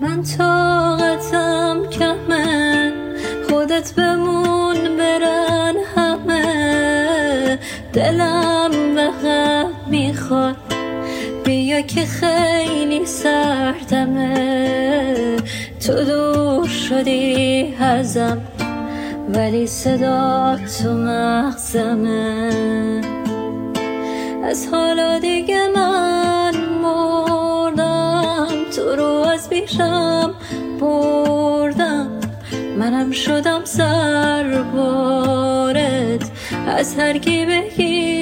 من طاقتم کمه، خودت بمون برن همه. دلم به هم میخواد بیا که خیلی سردمه. تو دور شدی ازم ولی صدا تو مغزمه. از حالا دیگه من مردم، تو رو از پیشم بردم. منم شدم سربارت، از هر کی بگی